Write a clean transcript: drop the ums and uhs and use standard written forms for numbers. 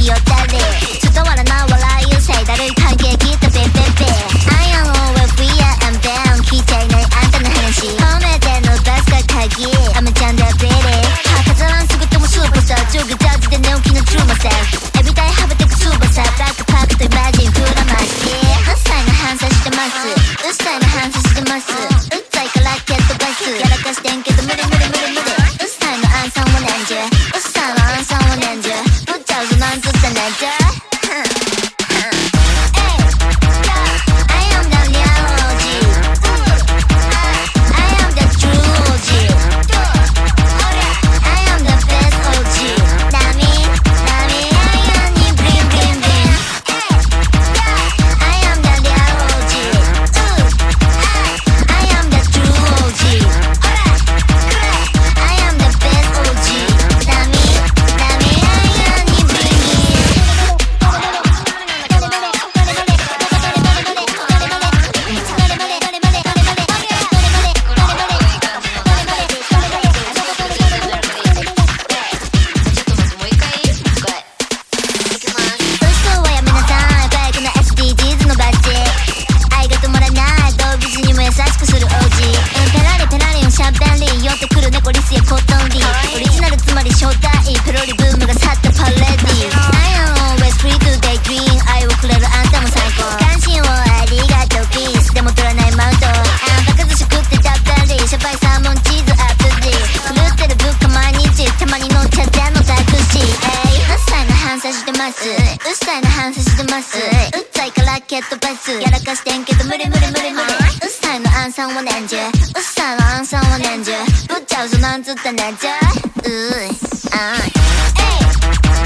よったり外わらな笑い優勢だるい関係聞いたベッベッベ I am always we are and down 聞いちゃいないあんたの話褒めて伸ばすが鍵アメちゃんだベリー飾らんすぐともスーパーサージョグジャージで寝起きのチューマセルエビタイ羽ばてくスーパーサーバックパックとイマジンフラマシうっさいの反射してますうっさいの反射してますうっさいから蹴っ飛ばすやらかしてんけど無理無理無理無理うっさいのアンサーは年中うっさいのアンサーは年中ぶっちゃうぞなんつって年中やらかしてんけど無理無理無理無理うっさいのアンサーは年中うっさいのアンサーは年中ぶっちゃうぞなんつって年中うーいあーい